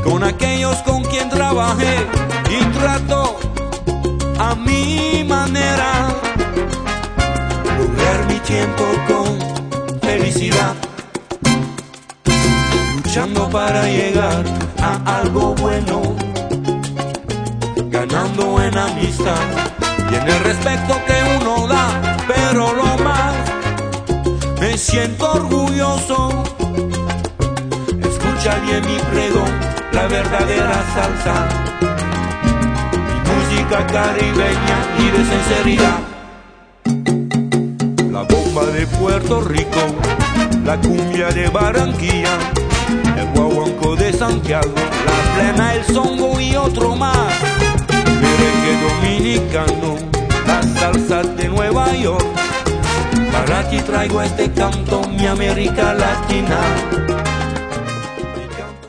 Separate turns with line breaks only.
con aquellos con quien trabajé y trato a mi manera lograr mi tiempo con felicidad, luchando para llegar a algo bueno, ganando en amistad y en el respeto que uno da. Pero lo más, me siento orgulloso, escucha bien mi pregón, la verdadera salsa, mi música caribeña y de sinceridad. La bomba de Puerto Rico, la cumbia de Barranquilla, el guaguanco de Santiago, la plena, el songo y otro más, merengue dominicano, la salsa de Nueva York. Para ti traigo este canto, mi América Latina.